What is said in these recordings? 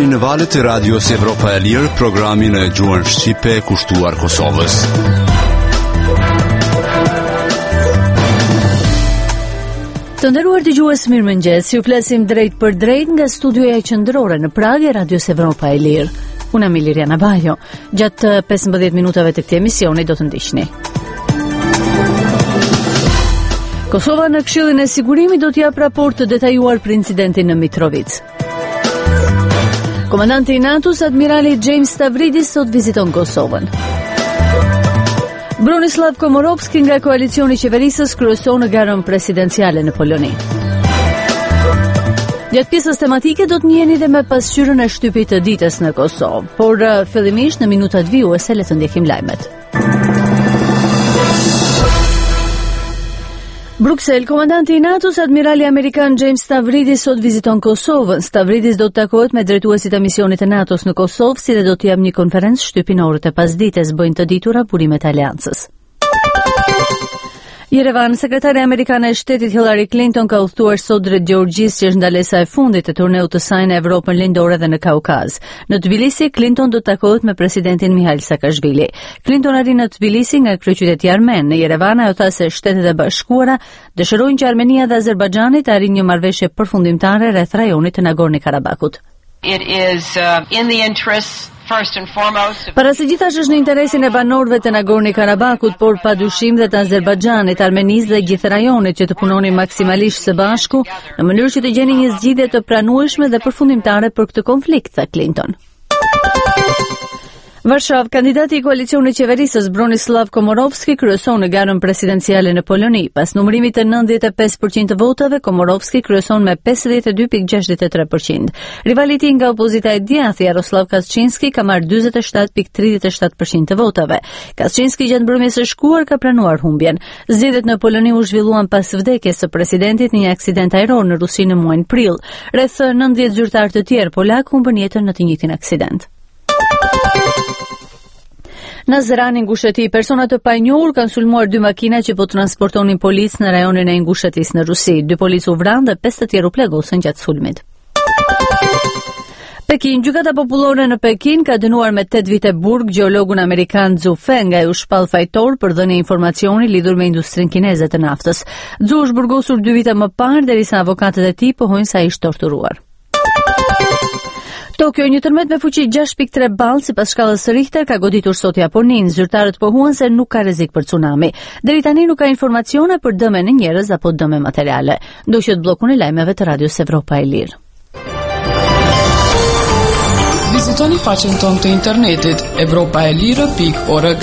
në valët e radios Evropa e Lirë, programin e gjuhën shqipe kushtuar Kosovës. Të nderuar dëgjues, mirëmëngjes. Ju flasim drejt për drejt nga studioja qendrore në Pragë e radios Evropa e Lirë. Unë jam Liriana Bajo. Gjatë 15 minutave të këtij emisioni do të ndiqni. Kosova në Këshillin e Sigurimit do të jap raport të detajuar për incidentin në Mitrovic. Komandanti i NATO-s, admirali James Stavridis, sot viziton Kosovën. Bronislav Komorovski nga koalicioni i qeverisës kryeson në garën presidenciale në Poloni. Gjatë pjesës tematike do të njiheni dhe me pasqyrën e shtypit të ditës në Kosovë, por fillimisht në minutat vijuese le të ndjekim lajmet. Bruxelles, komandanti i NATO-s, admirali amerikan James Stavridis, sot viziton Kosovën. Stavridis do të takohet me drejtuesit e misionit të NATO-s në Kosovë, si dhe do të jap një konferencë shtypinore të pasdites, bëjnë të ditura burimet e aleancës. Yerevan, sekretare amerikane e shtetit Hillary Clinton ka udhëtuar sot drejt Gjeorgjisë, që është ndalesa e fundit të turneut të saj në Evropën lindore dhe në Kaukaz. Në Tbilisi, Clinton do të takohet me presidentin Mikhail Saakashvili. Clinton arrin në Tbilisi nga kryeqyteti armen. Në Yerevan ajo tha se Shtetet e Bashkuara dëshirojnë që Armenia dhe Azerbajxhani të arrijnë një marrëveshje përfundimtare rreth rajonit të Nagorno-Karabakut. It is in the interest first and foremost. Para së gjithash është në interesin e banorëve të Nagorno-Karabakut, por padyshim dhe të Azerbajxhanit, Armenisë dhe gjithë rajonit që të punonin maksimalisht së bashku në mënyrë që të gjeni një zgjidhje të pranueshme dhe përfundimtare për këtë konflikt, tha Clinton. Varshavë, kandidati i koalicionit qeverisës Bronislav Komorovski kryeson në garën presidenciale në Poloni. Pas numërimit të 95% të votave, Komorovski kryeson me 52.63%. Rivali i tij nga opozita e djathtë, Jaroslav Kaczynski, ka marrë 47.37% të votave. Kaczynski gjatë mbrëmjes së shkuar ka pranuar humbjen. Zgjedhjet në Poloni u zhvilluan pas vdekjes së presidentit në një aksident ajror në Rusi në muajin prill. Rreth 90 zyrtar të tjerë polak humbën jetën në të njëjtin aksident. Në Zërani, Ngushëti, persona të panjohur kanë sulmuar 2 makina që po transportonin policë në rajonin e Ngushëtisë në Rusi. 2 policë u vranë dhe 5 të tjerë u plagosën gjatë sulmit. Pekin, gjykata popullore në Pekin ka dënuar me 8 vite burg gjeologun amerikan Zhu Feng, ai u shpall fajtor për dhënë informacioni lidhur me industrinë kineze të naftës. Zhu është burgosur 2 vite më parë derisa avokatët e tij pohojnë se ai ishte torturuar. Tokyo, një tërmet me fuqi 6.3 ballë sipas shkallës së Richter ka goditur sot Japoninë. Zyrtarët pohuan se nuk ka rrezik për tsunami. Deri tani nuk ka informacione për dëme në njerëz apo dëme materiale. Ndoqët bllokun e lajmeve të radios Evropa e Lirë. Vizitoni faqen tonë të internetit europaelire.org.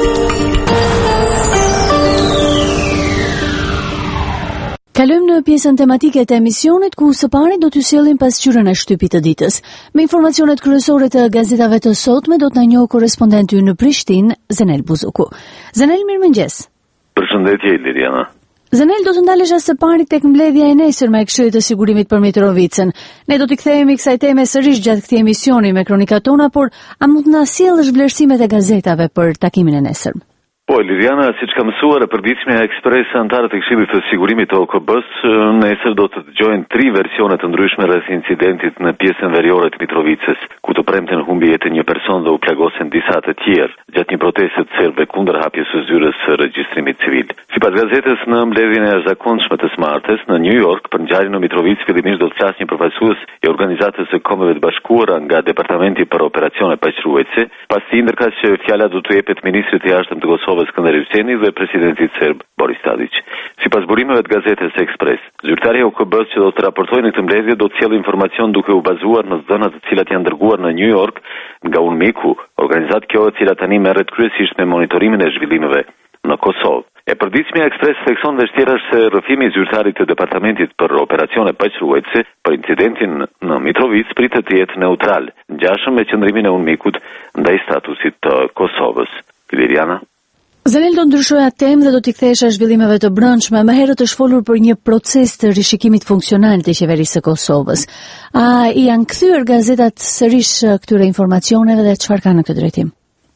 Kalojmë në pjesën tematike të emisionit, ku së pari do t'ju sjellim pasqyrën e shtypit të ditës. Me informacionet kryesore të gazetave të sotme do të na njohë korrespondenti ynë në Prishtinë, Zenel Buzuku. Zenel, mirëmëngjes. Përshëndetje, Liriana. Zenel, do të ndalesh së pari tek mbledhja e nesërme e Këshillit të Sigurimit për Mitrovicën. Ne do t'i kthehemi kësaj teme sërish gjatë këtij emisioni me kronikat tona, por a mund të na sjellësh vlerësimet e gazetave për takimin e nesërm? Po, Liriana, siç ka mësuar e përditshmja ekspresë antarët e Këshillit të Sigurimit të OKB-s, nesër do të dëgjojnë 3 versione të ndryshme rreth incidentit në pjesën veriore të Mitrovicës, ku të premten humbi jetën një person dhe u plagosen disa të tjerë gjatë një proteste të serbe kundër hapjes së zyrës së regjistrimit civil. Sipas gazetës, në mbledhjen e jashtëzakonshme të smartes në New York për ngjarjen në Mitrovicë, fillimisht do të flasë një përfaqësues i Organizatës së Kombeve të Bashkuara nga Departamenti për Operacione Paqëruese, pasi ndërkaq që fjala do t'u jepet ministrit të jashtëm të Kosovës Skënder Yrseni dhe presidentit serb Boris Tadić. Sipas burimeve të gazetës Express, zyrtarja e OKB-s që do të raportojë në këtë mbledhje do të sjellë informacion duke u bazuar në dhënat të cilat janë dërguar në New York nga UNMIK-u, organizatë kjo e cila tani merret kryesisht me monitorimin e zhvillimeve në Kosovë. E përditshmja Express thekson dhe shtjerash se rrëfimi i zyrtarit të Departamentit për Operacione Paqëruese për incidentin në Mitrovic pritet të jetë neutral, ngjashëm me qëndrimin e UNMIK-ut ndaj statusit të Kosovës. Liriana. Zenel, do ndryshoja temë dhe do t'i kthehesha zhvillimeve të brendshme. Më herët është folur për një proces të rishikimit funksional të qeverisë së Kosovës. A i janë kthyer gazetat sërish këtyre informacioneve dhe çfarë kanë në këtë drejtim?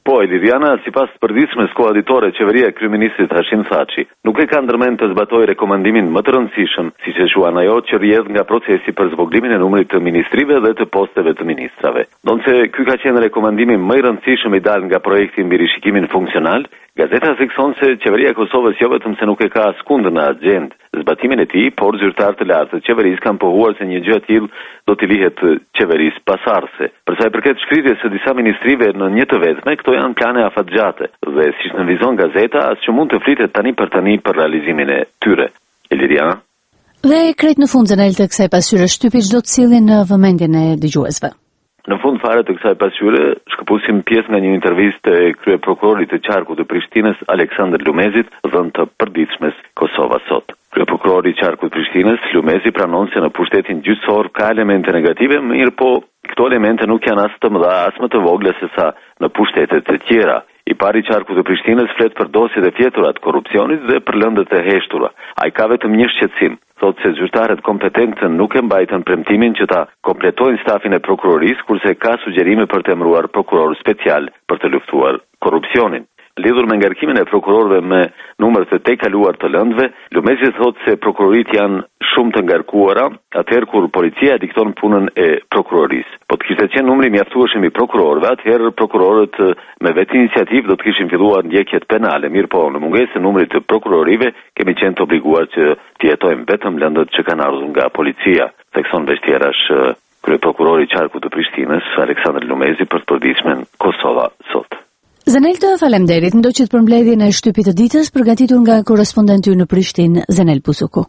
Po, Liliana, sipas të përditshmes koaditore qeveria e kryeministrit Hashim Thaçi nuk e ka ndërmend të zbatojë rekomandimin më të rëndësishëm, siç e quan ajo, që rrjedh nga procesi për zvoglimin e numrit të ministrive dhe të posteve të ministrave. Ndonse ky ka qenë rekomandimi më i rëndësishëm i dalë nga projekti mbi rishikimin funksional, gazeta thekson se qeveria e Kosovës jo vetëm se nuk e ka askund në agjendë zbatimin e tij, por zyrtarë të lartë të qeverisë kanë pohuar se një gjë e tillë do t'i lihet qeverisë pasardhëse. Për sa i përket shkritjes së disa ministrive në një të vetme, këto janë plane afatgjate dhe siç nënvizon gazeta, as që mund të flitet tani për realizimin e tyre. Eliria. Dhe krejt në fund zënel të kësaj pasqyre shtypi çdo të cilin në vëmendjen e dëgjuesve. Në fund fare të kësaj pasqyre shkëpusim pjesë nga një intervistë e kryeprokurorit të qarkut të Prishtinës Aleksandr Lumezit dhënë të përditshmes Kosova Sot. Kryeprokurori i qarkut të Prishtinës Lumezi pranon se në pushtetin gjyqësor ka elemente negative, mirë po këto elemente nuk janë as të mëdha as më të vogla se sa në pushtetet e tjera. I pari i qarkut të Prishtinës flet për dosjet e fjetura të korrupsionit dhe për lëndët e heshtura. Ai ka vetëm një shqetësim. Thotë se zyrtarët kompetentë nuk e mbajtën premtimin që ta kompletojnë stafin e prokurorisë, kurse ka sugjerime për të emëruar prokuror special për të luftuar korrupsionin. Lidhur me ngarkimin e prokurorëve me numër të tejkaluar të lëndëve, Lumezi thotë se prokurorit janë shumë të ngarkuara, atëherë kur policia dikton punën e prokurorisë. Po të kishte qenë numri mjaftueshëm i prokurorëve, atëherë prokurorët me vetë iniciativë do të kishin filluar ndjekjet penale, mirë po në mungesë të numrit të prokurorive kemi qenë të obliguar që të jetojmë vetëm lëndët që kanë ardhur nga policia. Thekson veç tjerash kryeprokurori i qarkut të Prishtinës Aleksandr Lumezi për të përditshmen Kosova Sot. Zenel të falemderit, ndoqët për mbledhjen e shtypit të ditës përgatitur nga korrespondenti në Prishtinë, Zenel Pusuku.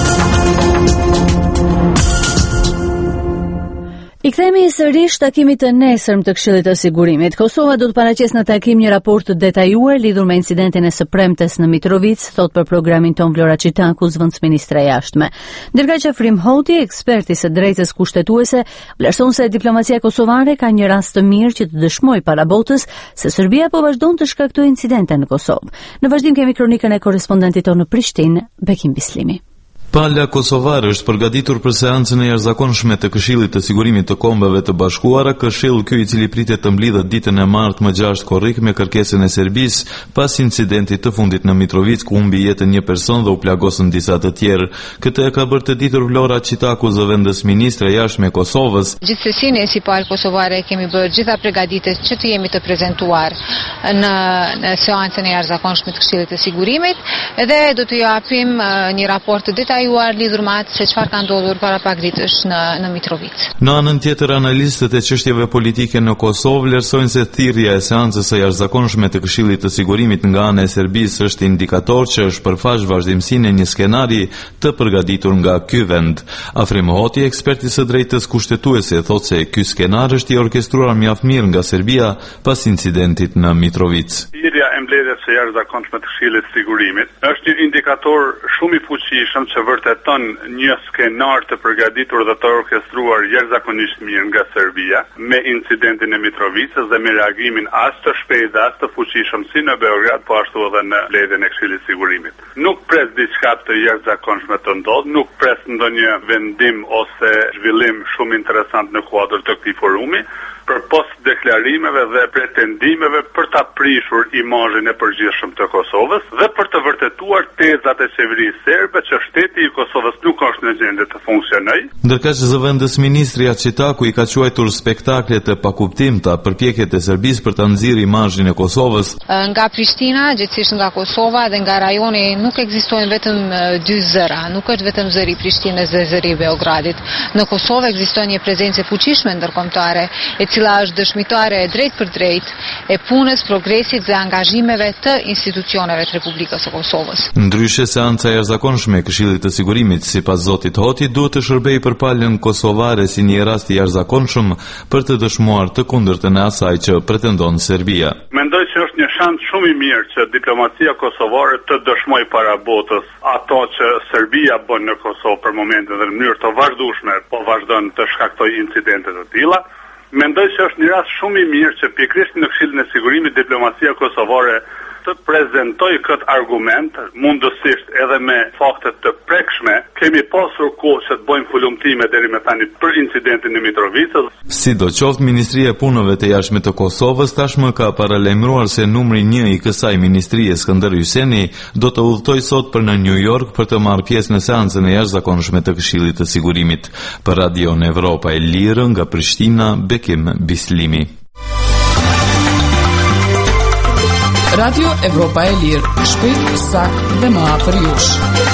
I kthehemi sërish takimit të nesërm të Këshillit të Sigurimit. Kosova do të paraqes në takim një raport të detajuar lidhur me incidentin e së premtes në Mitrovic, thot për programin ton Vlora Çitaku, zëvendësministra e jashtme. Ndërkaq Afrim Hoti, eksperti së drejtës kushtetuese, vlerëson se diplomacia kosovare ka një rast të mirë që të dëshmojë para botës se Serbia po vazhdon të shkaktojë incidente në Kosovë. Në vazhdim kemi kronikën e korrespondentit tonë në Prishtinë, Bekim Bislimi. Pala kosovare është përgatitur për seancën e jashtëzakonshme të Këshillit të Sigurimit të Kombeve të Bashkuara, këshill ky i cili pritet të mblidhet ditën e martë më 6 korrik me kërkesën e Serbisë pas incidentit të fundit në Mitrovic ku humbi jetën një person dhe u plagosën disa të tjerë. Këtë e ka bërë të ditur Vlora Çitaku, zëvendësministre e jashtme e Kosovës. Gjithsesi ne si palë kosovare kemi bërë gjitha përgatitjet që të jemi të prezantuar në seancën e jashtëzakonshme të Këshillit të Sigurimit dhe do t'ju japim një raport të detaj lidhur me atë se çfarë ka ndodhur para pak ditësh në Mitrovic. Në anën tjetër, analistët e çështjeve politike në Kosovë vlerësojnë se thirrja e seancës së jashtëzakonshme të Këshillit të Sigurimit nga ana e Serbisë është indikator që është përfaq vazhdimsinë e një skenari të përgatitur nga ky vend. Afrim Hoti, eksperti së drejtës kushtetuese, thotë se ky skenar është i orkestruar mjaft mirë nga Serbia pas incidentit në Mitrovic. Thirrja e mbledhjes së jashtëzakonshme të Këshillit të Sigurimit është një indikator shumë i fuqishëm që vërteton një skenar të përgatitur dhe të orkestruar jashtëzakonisht mirë nga Serbia me incidentin e Mitrovicës dhe me reagimin as të shpejtë dhe as të fuqishëm si në Beograd, po ashtu edhe në mbledhjen e Këshillit të Sigurimit. Nuk pres diçka të jashtëzakonshme të ndodhë, nuk pres ndonjë vendim ose zhvillim shumë interesant në kuadër të këtij forumi, për post deklarimeve dhe pretendimeve për ta prishur imazhin e përgjithshëm të Kosovës dhe për të vërtetuar tezat e qeverisë serbe që shteti i Kosovës nuk është në gjendje të funksionojë. Ndërkaq zëvendësministri Çitaku i ka quajtur spektakle të pakuptimta përpjekjet e Serbisë për ta nxjerrë imazhin e Kosovës. Nga Prishtina, gjithsesi nga Kosova dhe nga rajoni nuk ekzistojnë vetëm dy zëra, nuk është vetëm zëri i Prishtinës dhe zëri i Beogradit. Në Kosovë ekziston një prezencë fuqishme ndërkombëtare, e cila është dëshmitare e drejt për drejt e punës, progresit dhe angazhimeve të institucioneve të Republikës së Kosovës. Ndryshe, seanca e jashtëzakonshme e Këshillit të Sigurimit, sipas zotit Hoti, duhet të shërbejë për palën kosovare si një rast i jashtëzakonshëm për të dëshmuar të kundërtën e asaj që pretendon Serbia. Mendoj që është një shans shumë i mirë që diplomacia kosovare të dëshmojë para botës ato që Serbia bën në Kosovë për momentin dhe në mënyrë të vazhdueshme, po vazhdon të shkaktojë incidente të tilla. Mendoj që është një rast shumë i mirë që pikërisht në Këshillin e Sigurimit diplomacia kosovare të prezentoj këtë argument, mundësisht edhe me fakte të prekshme. Kemi pasur kohë që të bëjmë hulumtime deri më tani për incidentin në Mitrovicë. Sidoqoftë, Ministria e Punëve të Jashtme të Kosovës tashmë ka paralajmëruar se numri 1 i kësaj ministrie, Skënder Hyseni, do të udhëtojë sot për në New York për të marrë pjesë në seancën e jashtëzakonshme të Këshillit të Sigurimit. Për Radio Evropa e Lirë nga Prishtina, Bekim Bislimi. Radio Evropa e Lirë, shpejt, sakt dhe më afër jush.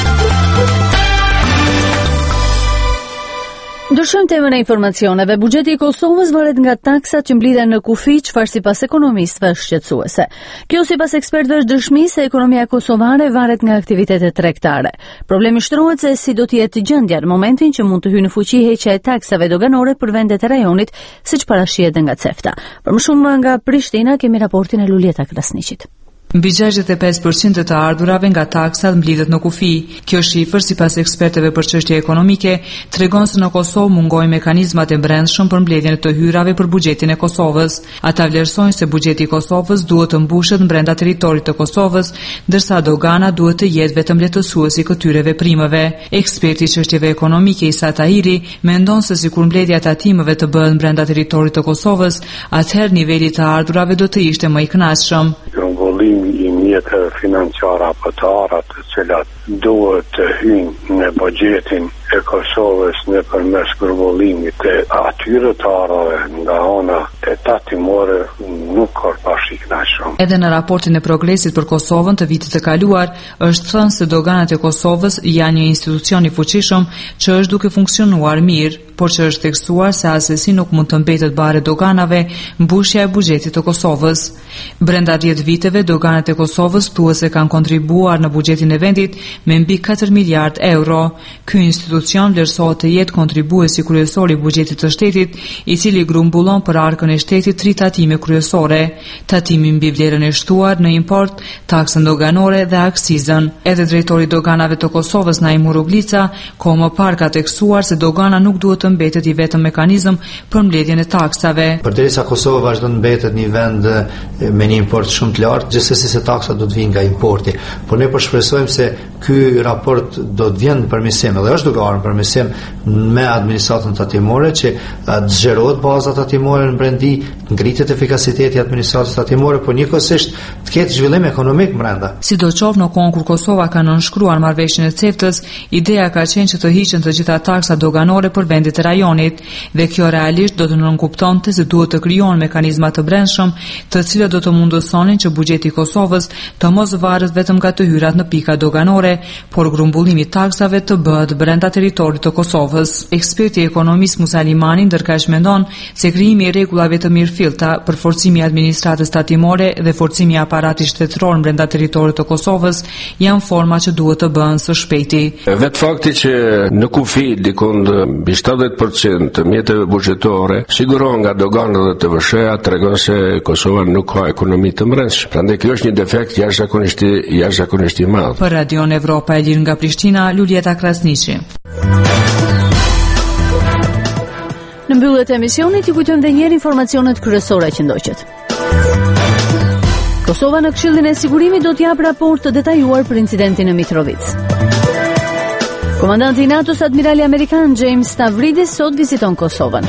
Ndryshojmë temën e informacioneve. Buxheti i Kosovës varet nga taksat që mblidhen në kufi, çfarë sipas ekonomistëve është shqetësuese. Kjo sipas ekspertëve është dëshmi se ekonomia kosovare varet nga aktivitetet tregtare. Problemi shtrohet se si do të jetë gjendja në momentin që mund të hyjë në fuqi heqja e taksave doganore për vendet e rajonit, siç parashihet nga CEFTA. Për më shumë nga Prishtina kemi raportin e Lulieta Krasniqit. Mbi 65% të ardhurave nga taksat mblidhet në kufi. Kjo shifër, sipas ekspertëve për çështje ekonomike, tregon se në Kosovë mungojnë mekanizmat e brendshëm për mbledhjen e të hyrave për buxhetin e Kosovës. Ata vlerësojnë se buxheti i Kosovës duhet të mbushet brenda territorit të Kosovës, ndërsa dogana duhet të jetë vetëm lehtësuesi këtyre veprimeve. Eksperti i çështjeve ekonomike Isa Tahiri mendon se sikur mbledhja e tatimeve të bëhet brenda territorit të Kosovës, atëherë niveli të ardhurave do të ishte më i kënaqshëm. I mjetëve financiare apo të arat të cilat duhet të hyjnë në buxhetin e Kosovës në përmes grumbullimit të atyre të arave nga ana e tatimore nuk ka pashiknashëm. Edhe në raportin e progresit për Kosovën të vitit të kaluar, është thënë se doganat e Kosovës janë një institucion i fuqishëm që është duke funksionuar mirë, por që është theksuar se asesi nuk mund të mbetet bare doganave mbushja e buxhetit të Kosovës. Brenda 10 viteve, doganat e Kosovës thuhet kanë kontribuar në buxhetin e vendit me mbi 4 miliard euro. Ky institucion vlerësohet të jetë kontribuesi kryesor i buxhetit të shtetit, i cili grumbullon për arkën e shtetit 3 tatime kryesore: tatimi mbi vlerën e shtuar në import, taksën doganore dhe aksizën. Edhe drejtori i doganave të Kosovës, Naim Uruglica, kohë më parë ka theksuar se dogana nuk duhet të mbetet i vetëm mekanizëm për mbledhjen e taksave. Përderisa Kosova vazhdon mbetet një vend me një import shumë të lartë, gjithsesi se taksat do të vinë nga importi. Por ne po shpresojmë se ky raport do të vjen në përmirësim, dhe është duke ardhur në përmirësim me administratën tatimore, që të zgjerohet baza tatimore në brendi, ngritet efikasiteti i administratës tatimore, por njëkohësisht të ketë zhvillim ekonomik brenda. Sidoqoftë, në kohën kur Kosova ka nënshkruar marrëveshjen e CEFTA-s, ideja ka qenë që të hiqen të gjitha taksat doganore për vendet e rajonit, dhe kjo realisht do të nënkuptonte se duhet të krijohen mekanizma të brendshëm, të cilët do të mundësonin që buxheti i Kosovës të mos varet vetëm nga të hyrat në pika doganore, por grumbullimi i taksave të bëhet brenda territorit të Kosovës. Eksperti ekonomist Musa Limani ndërkaq mendon se krijimi i rregullave të mirëfillta, përforcimi i administratës tatimore dhe forcimi i aparatit shtetëror brenda territorit të Kosovës janë forma që duhet të bëhen së shpejti. Vetë fakti që në kufi dikon mbi 70% të mjeteve buxhetore sigurohen nga doganat dhe TVSH-ja tregon se Kosova nuk ka ekonomi të brendshme. Prandaj kjo është një defekt jashtëzakonisht i madh. Për Radio Evropa e Lirë nga Prishtina, Lulieta Krasniqi. Në mbyllje të emisionit ju kujtojmë edhe një herë informacionet kryesore që ndoqet. Kosova në Këshillin e Sigurimit do të japë raport të detajuar për incidentin në Mitrovic. Komandanti i NATO-s admirali amerikan James Stavridis sot viziton Kosovën.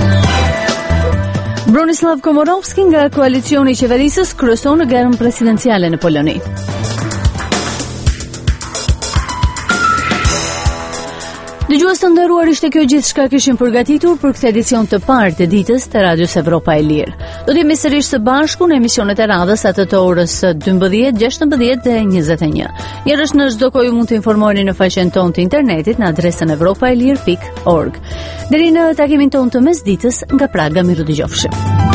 Bronislav Komorovski nga koalicioni i qeverisës kryeson në garën presidenciale në Poloni. Dëgjues të nderuar, ishte kjo gjithçka kishim përgatitur për këtë edicion të parë të ditës të Radios Evropa e Lirë. Do të jemi sërish së bashku në emisionet e radhës atë të orës 12, 16 dhe 21. Njerësh në çdo kohë mund të informoheni në faqen tonë të internetit në adresën evropaelir.org. Deri në takimin tonë të mesditës nga Praga, miru dëgjofshim.